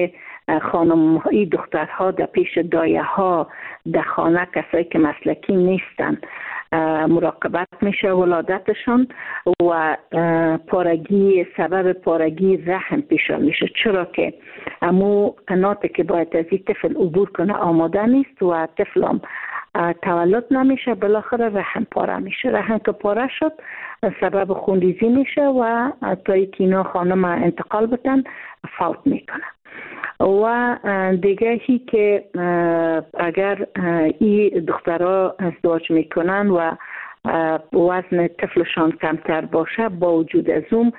خانم های دخترها در پیش دایه ها در خانه، کسایی که مسلکی نیستن، مراقبت میشه ولادتشان و سبب پارگی رحم پیش میشه، چرا که امو قناتی که باید از این طفل عبور کنه آماده نیست و طفلم تولد نمیشه، بالاخره رحم پاره میشه. رحم که پاره شد سبب خونریزی میشه و تا اینکه اینا خانم انتقال بدن فوت میکنه. و دیگه هی که اگر این دخترها ازدواج میکنن و وزن طفلشان کمتر باشه، با وجود از اون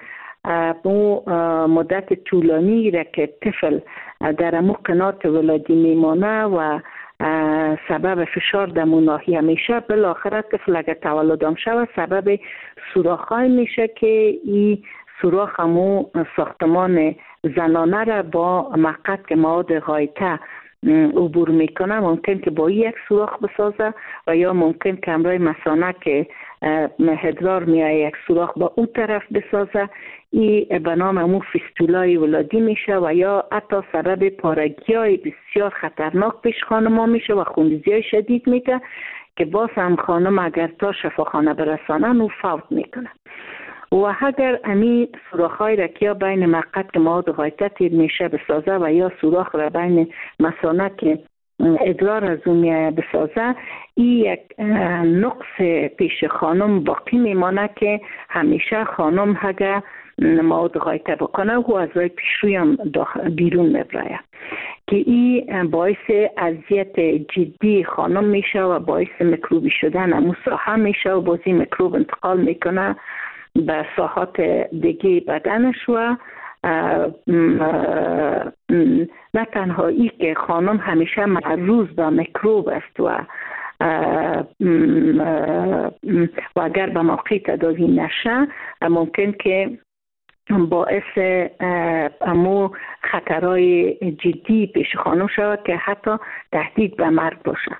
مدت طولانی را که طفل در امو قنات ولادی میمانه و سبب فشار در ناحیه میشه، بالاخره طفل اگر تولدم شود سبب سوراخ‌های میشه که این سوراخ همو ساختمان زنانه را با مقعد که مواد غایطه عبور میکنه ممکن که با یک سوراخ بسازه و یا ممکن که همراه مثانه که ادرار میایه یک سوراخ با اون طرف بسازه. این به نام همون فیستولای ولادی میشه و یا حتی سبب پارگی های بسیار خطرناک پیش خانم ها میشه و خونریزی های شدید میده که باز هم خانم اگر تا شفاخانه برسانن او فوت میکنه. و اگر امی سوراخ‌های را که یا بین مقعد که مواد غایطه تیر میشه بسازه و یا سوراخ را بین مثانه که ادرار از اون میایه بسازه، این یک نقص پیش خانم باقی میمانه که همیشه خانم اگر مواد غایطه بکنه و از رای پیشروی هم بیرون میبره که این باعث اذیت جدی خانم میشه و باعث میکروبی شدن همون ساحه میشه و بازی میکروب انتقال میکنه به ساحات دیگه بدنش و نه تنها ای که خانم همیشه معرض به میکروب است و اگر به موقع تداوی نشه ممکن که باعث امو خطرهای جدی پیش خانم شود که حتی تهدید به مرگ باشه.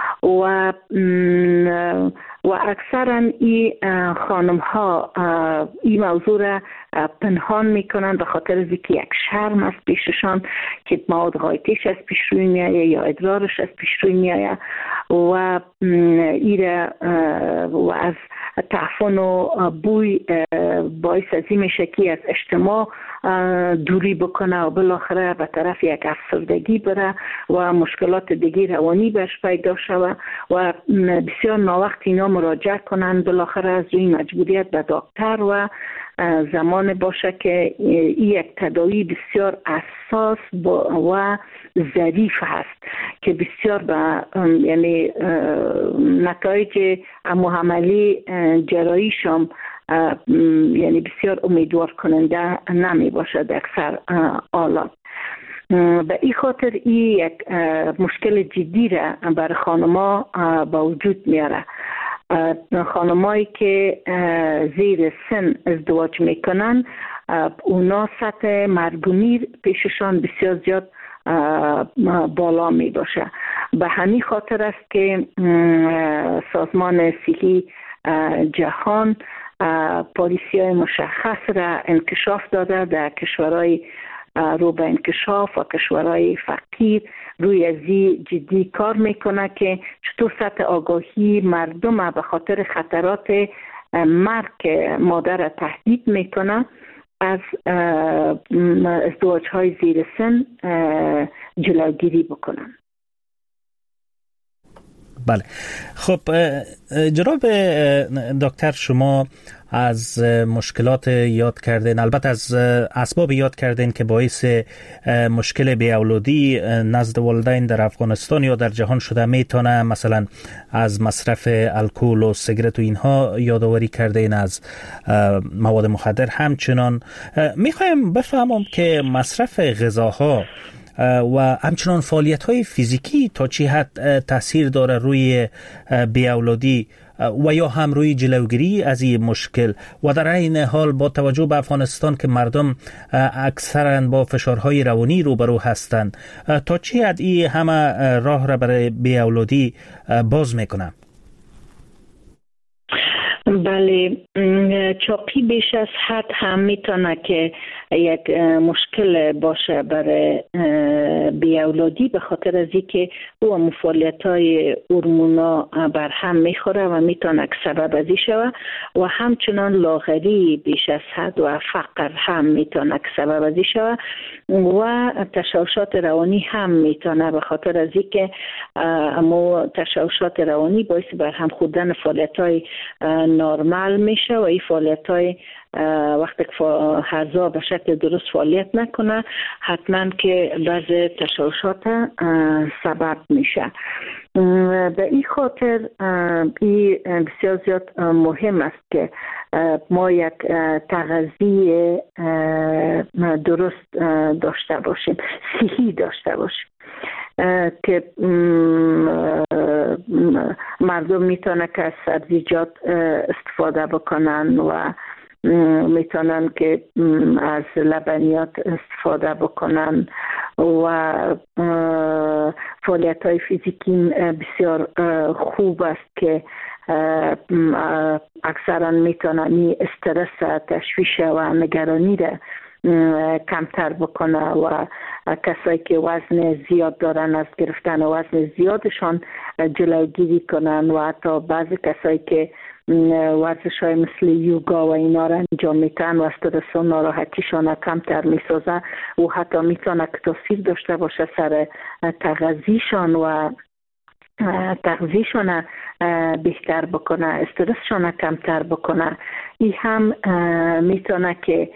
و اکثرا این خانم ها این موضوع را پنهان میکنن به خاطر از اینکه یک شرم است پیششان که مواد غایطیش از پیش روی میایه یا ادرارش از پیش روی میایه و ایره و از تعفن و بوی باعث از این میشه که از اجتماع دوری بکنه و بالاخره به طرف یک افسردگی بره و مشکلات دیگه روانی برش پیدا شوه و بسیار ناوقت اینا مراجعه کنن، بالاخره از روی مجبوریت به دکتر و زمان باشه که یک تداوی بسیار اساس و ظریف هست که بسیار به یعنی نتایج عملی جراحیشم یعنی بسیار امیدوار کننده نمی باشد اکثر حالات. به این خاطر این یک مشکل جدی را برای خانما با وجود میاره. خانمایی که زیر سن ازدواج میکنن اونا سطح مرگومیر پیششان بسیار زیاد بالا می باشه. به همین خاطر است که سازمان صحی جهان پالیسی های مشخص را انکشاف داده در کشورهای رو به انکشاف و کشورهای فقیر روی ازی جدی کار میکنه که چطور سطح آگاهی مردم به خاطر خطرات مرگ مادر تهدید میکنه از ازدواج های زیر سن جلوگیری بکنن. بله، خب جناب دکتر، شما از مشکلات یاد کردین، البته از اسباب یاد کردین که باعث مشکل بی‌اولادی نزد والدین در افغانستان یا در جهان شده میتونه، مثلا از مصرف الکل و سیگارت و اینها یادآوری کردین، از مواد مخدر. همچنان میخوایم بفهمم که مصرف غذاها و همچنان فعالیت‌های فیزیکی تا چه حد تاثیر داره روی بی‌اولادی و یا هم روی جلوگیری از این مشکل و در این حال با توجه به افغانستان که مردم اکثرا با فشارهای روانی روبرو هستند، تا چه حد این همه راه را برای بی‌اولادی باز میکنه؟ بله، چاقی بیش از حد هم میتونه که یک مشکل باشه برای بیاولادی، به خاطر از اینکه او فعالیت‌های هورمونا بر هم میخوره و میتونه سبب ازی شود و همچنان لاغری بیش از حد و فقر هم میتونه سبب ازی شود و تشوشات روانی هم میتونه، به خاطر از اینکه اما تشوشات روانی باعث بر هم خوردن فعالیت‌های نرمال میشه و این فعالیت‌های وقتی که اعضا به شکل درست فعالیت نکنه حتما که بعضی تشوشات سبب میشه. به این خاطر این بسیار زیاد مهم است که ما یک تغذیه درست داشته باشیم، صحی داشته باشیم که مردم میتونه که از سبزیجات استفاده بکنن و میتونن که از لبنیات استفاده بکنن و فعالیت های فیزیکی بسیار خوب است که اکثرا میتونن استرس، تشویش و نگرانی را کمتر بکنه و کسایی که وزن زیاد دارن از گرفتن وزن زیادشان جلوگیری کنن و حتی بعضی کسایی که ورزش های مثل یوگا و اینا را انجام میتن و استرس و ناراحتیشان کمتر میسازه و حتی میتونه که تاثیر داشته باشه سر تغذیشان و تغذیشان بهتر بکنه، استرسشان کمتر بکنه. این هم میتونه که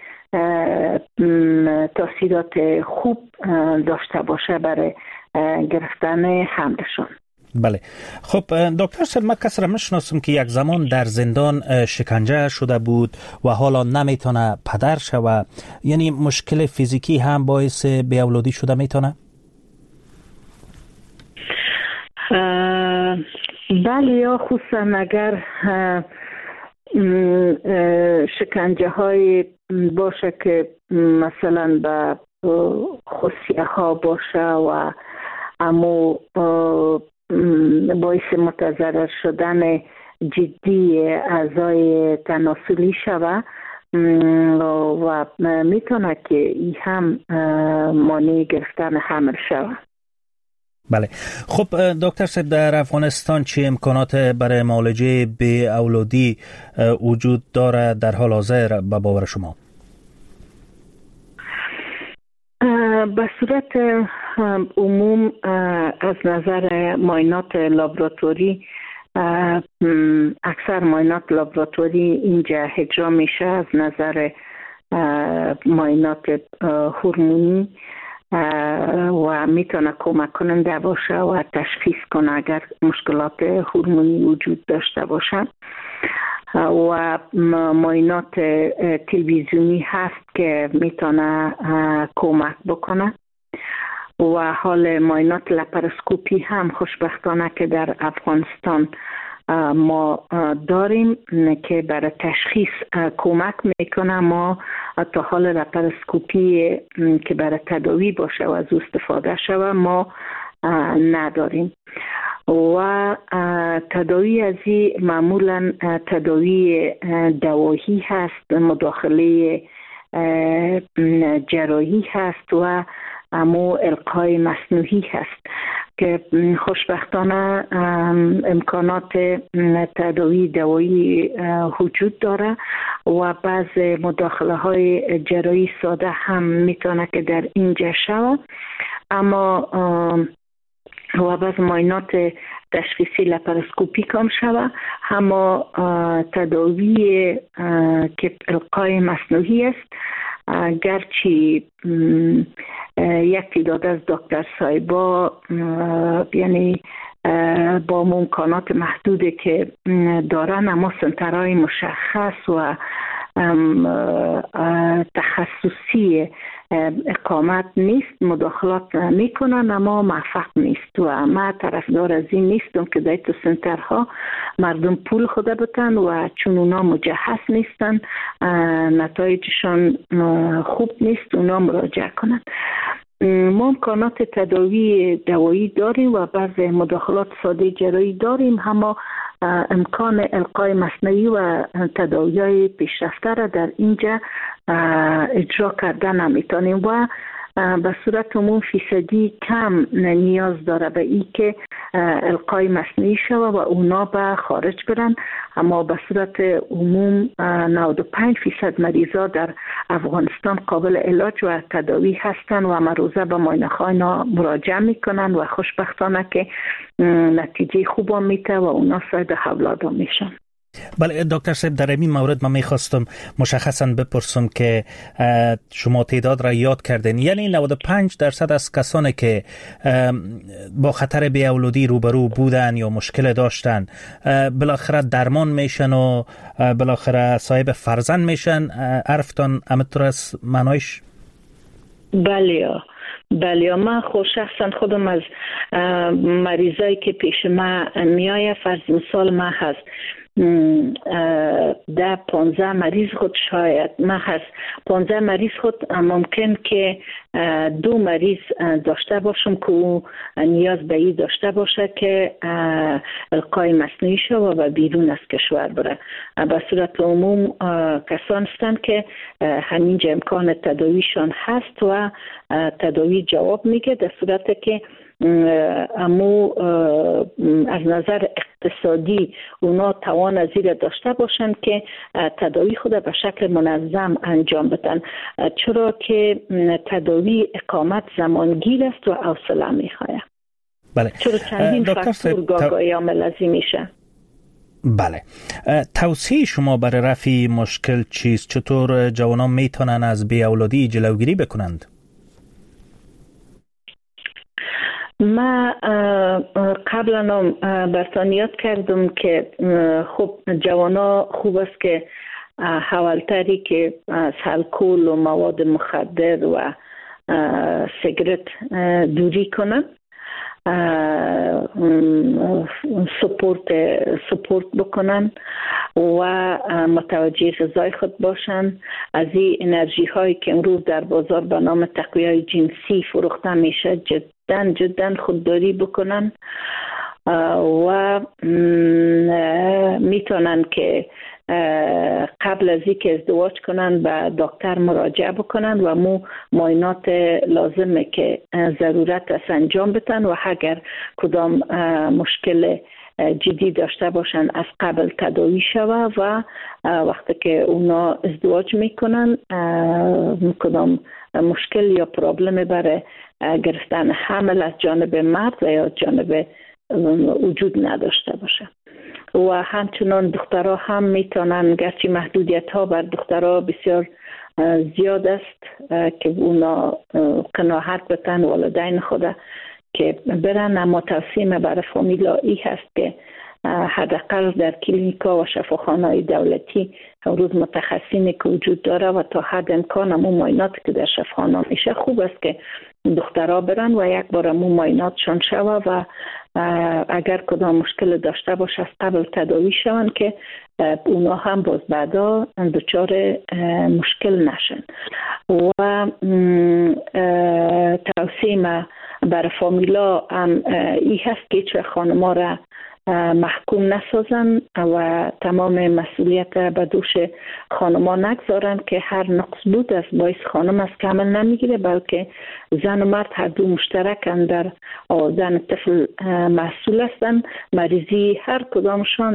تاثیرات خوب داشته باشه برای گرفتن حملشان. بله، خب دکتر صاحب، ما کسی را میشناسم که یک زمان در زندان شکنجه شده بود و حالا نمیتونه پدر شود، یعنی مشکل فیزیکی هم باعث بیاولادی شده میتونه؟ بله، یا خصوصا اگر شکنجه های باشه که مثلا به خصیه ها باشه و اما باعث متضرر شدن جدی اعضای تناسلی شود و میتونه که این هم مانع گرفتن حمل شود. بله، خب دکتر صاحب، در افغانستان چه امکانات برای معالجه بیاولادی وجود داره در حال حاضر به باور شما؟ به صورت عموم از نظر معاینات لابراتوری، اکثر معاینات لابراتوری اینجا اجرا میشه از نظر معاینات هورمونی و میتونه کمک کننده باشه و تشخیص کنه اگر مشکلات هورمونی وجود داشته باشه و معاینات تلویزیونی هست که میتونه کمک بکنه و حال معاینات لپاراسکوپی هم خوشبختانه که در افغانستان ما داریم که برای تشخیص کمک میکنه. ما تا حال لپاراسکوپی که برای تداوی باشه و از استفاده شود ما نداریم و تداوی از این معمولا تداوی دوایی هست، مداخله جراحی هست و اما القای مصنوعی هست که خوشبختانه امکانات تداوی دوایی وجود داره و بعض مداخله های جراحی ساده هم میتونه که در اینجا شود، اما و بعض معاینات تشخیصی لپاراسکوپی کم شود. اما تداوی که القای مصنوعی است، گرچه یک تعداد از دکتر صاحبا یعنی با امکانات محدوده که دارن، اما سنترهای مشخص و تخصصی اقامت نیست، مداخلات میکنن اما موفق نیست و ما طرفدار از این نیستم که در تو سنترها مردم پول خود بتن و چون اونا مجهز نیستن نتایجشان خوب نیست اونا مراجعه کنن. ما امکانات تداوی دوایی داریم و بعض مداخلات ساده جراحی داریم، اما امکان القای مصنوعی و تداوی‌های پیشرفته را در اینجا اجرا کردن نمیتونیم و به صورت عموم فیصدی کم نیاز داره به این که القای مصنوعی شوه و اونا به خارج برن، اما به صورت عموم 95% مریضا در افغانستان قابل علاج و تداوی هستند و مروزه به معاینه‌خانه مراجعه میکنن و خوشبختانه که نتیجه خوب میته و اونا صاحب اولاد میشن. بله دکتر صاحب، در این مورد من میخواستم مشخصا بپرسم که شما تعداد را یاد کردین، یعنی 95% از کسانی که با خطر بیاولودی روبرو بودن یا مشکل داشتن بالاخره درمان میشن و بالاخره صاحب فرزند میشن. عرفتان امطور از معنایش؟ بله من شخصا خودم از مریضایی که پیش ما میایه، فرض مثال ما هست 10-15 مریض خود، شاید ما هست 15 مریض خود ممکن که 2 مریض داشته باشم که او نیاز به این داشته باشه که القای مصنوعی شود و بیرون از کشور بره. به صورت عموم کسان هستند که همینجا امکان تداویشان هست و تداوی جواب میگه، در صورت که امو از نظر اقتصادی اونا توان از این داشته باشند که تداوی خود به شکل منظم انجام بدن، چرا که تداوی اقامت زمانگیر است و حوصله میخواد. بله. چرا چندین فاکتور گاهی عامل لازم میشه. بله. توصیه شما برای رفع مشکل چیست؟ چطور جوانان میتونن از بیاولادی جلوگیری بکنند؟ ما قبلا برتان یاد کردم که خب جوانا خوب است که حوالتری که از الکل و مواد مخدر و سیگرت دوری کنن، سپورت بکنن و متوجه غذای خود باشن. از این انرژی هایی که امروز در بازار به نام تقویت جنسی فروخته میشه جدا خودداری بکنن و میتونن که قبل از اینکه ازدواج کنن به دکتر مراجعه بکنن و معاینات لازمه که ضرورت است انجام بدن و اگر کدام مشکل جدی داشته باشن از قبل تداوی شوه و وقتی که اونا ازدواج میکنن کدام مشکل یا پرابلم برای گرفتن حمل از جانب مرد و یا جانب وجود نداشته باشه. و همچنان دخترها هم میتونن، گرچه محدودیت ها بر دخترها بسیار زیاد است که اونا قناعت بتن والدین خود که برن، اما توصیه برای فامیلا ای هست که حداقل در کلینیکا و شفاخانه‌های دولتی امروز متخصصینی که وجود داره و تا حد امکان همون معایناتی که در شفاخانه میشه خوب است که دخترها برن و یک بار همون معایناتشان شوه و اگر کدام مشکل داشته باشه از قبل تداوی شون که اونا هم باز بعدا دچار مشکل نشن. و توصیه ما برای فامیلا هم ای هست که هیچ خانم‌ها را محکوم نسازن و تمام مسئولیت به دوش خانم‌ها نگذارن که هر نقص بود از باعث خانم از کامل نمیگیره، بلکه زن و مرد هر دو مشترکن در آوردن طفل مسئول هستن. مریضی هر کدامشان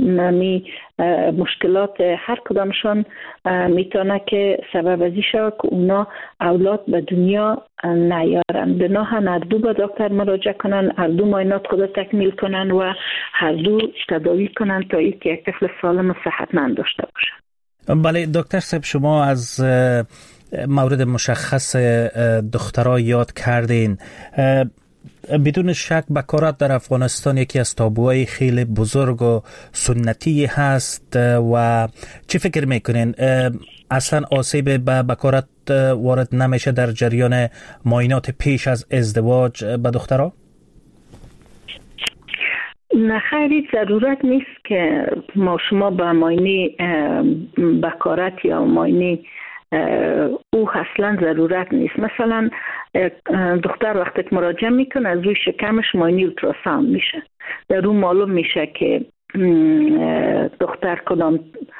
مشکلات هر کدامشان میتونه که سبب ازی شود که اونا اولاد به دنیا نیارن. بناهن هر دو به دکتر مراجعه کنن، هر دو معاینات خود تکمیل کنن و هر دو تداوی کنن تا اینکه یک طفل سالم و صحتمند داشته باشن. بله دکتر صاحب، شما از مورد مشخص دخترها یاد کردین. بدون شک بکارت در افغانستان یکی از تابوهای خیلی بزرگ و سنتی هست و چی فکر میکنین اصلا آسیب به بکارت وارد نمیشه در جریان معاینات پیش از ازدواج به دخترها؟ نه خیلی ضرورت نیست که ما شما به معاینه بکارت یا معاینه او اصلا ضرورت نیست. مثلا دختر وقتی که مراجعه میکنه از روی شکمش معاینه اولتراساوند میشه، در اون معلوم میشه که دختر کدام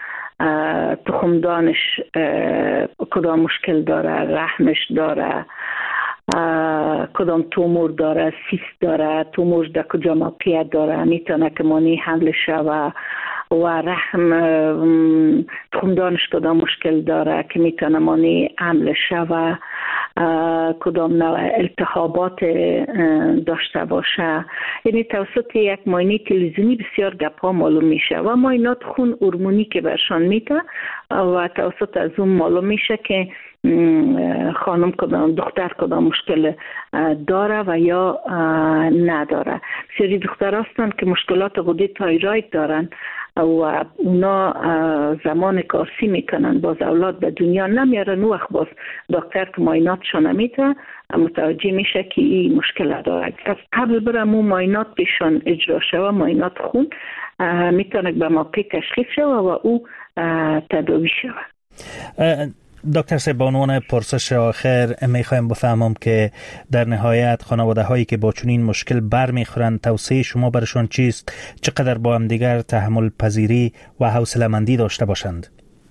تخمدانش کدام مشکل داره، رحمش داره، کدام تومور داره، سیست داره، تومور در کجا موقعیت داره، میتونه که مانی حمل شوه و رحم تخمدانش کدام مشکل داره که میتونه مانی حمل شوه، کدام نوع التهابات داشته باشه. یعنی توسط یک معاینه تلویزیونی بسیار گپ‌ها معلوم میشه و معاینات خون هورمونی که برشان میده و توسط از اون معلوم میشه که خانم کدام دختر کدام مشکل داره و یا نداره. بسیاری دختر هستن که مشکلات غده تایروید دارن و اونا زمان کارسی میکنن باز اولاد به دنیا نمیارن، وقت باز دکتر که معایناتشون میده متوجه میشه که این مشکل داره. از قبل برامو معاینات پیشان اجرا شوه، معاینات خون میتونه به موقع تشخیص شوه و او تداوی شوه. دکتر صاحب، به عنوان پرسش آخر میخوایم بفهمم که در نهایت خانواده هایی که با چنین مشکل برمیخورند توصیه شما برشان چیست؟ چقدر با هم دیگر تحمل پذیری و حوصله مندی داشته باشند؟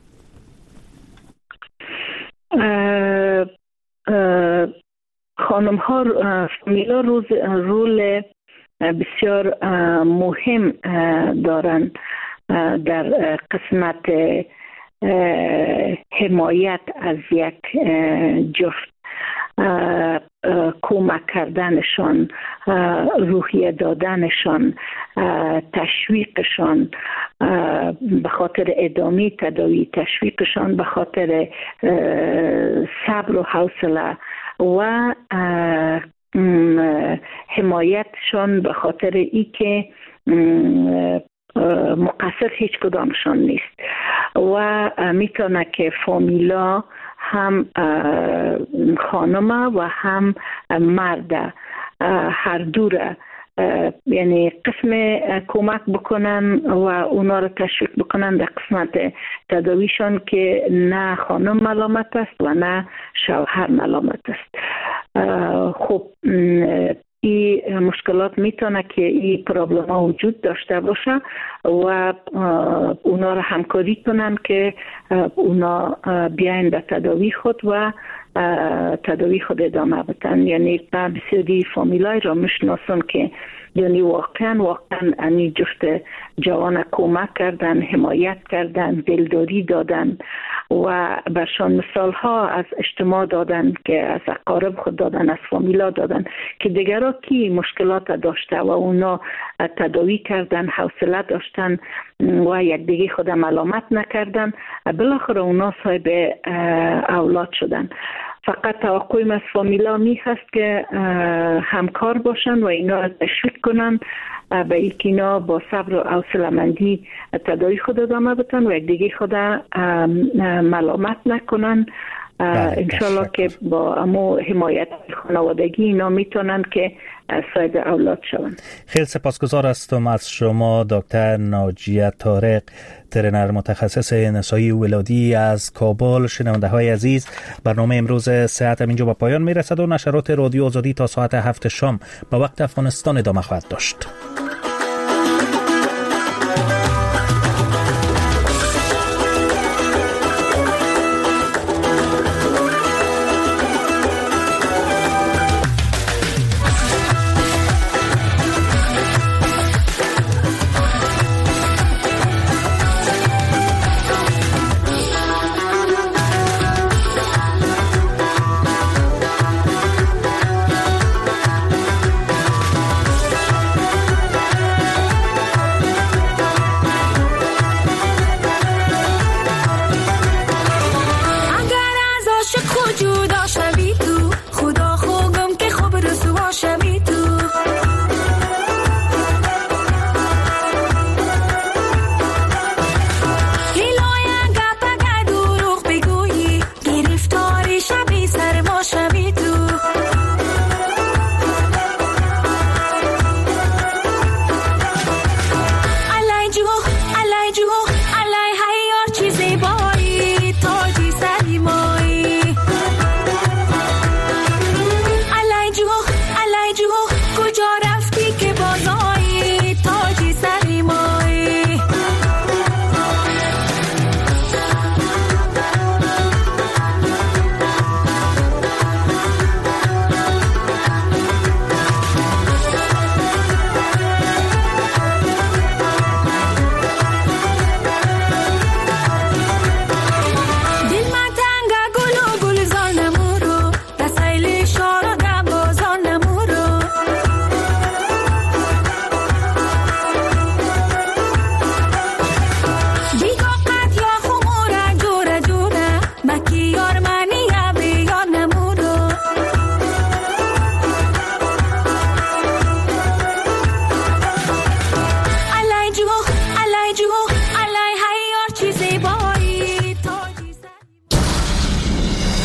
خانم ها فامیلا رول بسیار مهم دارند در قسمت حمایت از یک جفت، کمک کردنشان، روحیه دادنشان، تشویقشان به خاطر ادامه تداوی، تشویقشان به خاطر صبر و حوصله و حمایتشان به خاطر ای که مقصر هیچ کدامشان نیست و میتونه که فامیلا هم خانم و هم مرد هر دوره یعنی قسم کمک بکنن و اونا رو تشویق بکنن در قسمت تداویشان که نه خانم ملامت است و نه شوهر ملامت است. خب این مشکلات میتونه که این پرابلم ها وجود داشته باشه و اونا رو همکاری کنن که اونا بیاین به تداوی خود و تداوی خود ادامه بدن. یعنی بسیاری فامیلای را میشناسم که یعنی واقعا انی جفت جوان کمک کردن، حمایت کردن، دلداری دادن و برشان مثال ها از اجتماع دادن که از اقارب خود دادن، از فامیلا دادن که دیگرها کی مشکلات داشته و اونا تداوی کردن، حوصله داشتن و یک دیگه خود ملامت نکردن، بالاخره اونا صاحب اولاد شدن. فقط توقعیم از فامیلا می هست که همکار باشن و اینا تشویق کنن به این که اینا با صبر و حوصله‌مندی تداوی خود ادامه بدن و یک دیگه خود ملامت نکنن. انشالله که با امو حمایت خانوادگی اینا میتونن که صاحب اولاد شوند. خیلی سپاسگزار هستم از شما دکتر ناجیه طارق، ترینر متخصص نسایی ولادی از کابل. شنونده های عزیز، برنامه امروز صحت اینجا به پایان میرسد و نشرات رادیو آزادی تا ساعت 7 شام به وقت افغانستان ادامه خواهد داشت.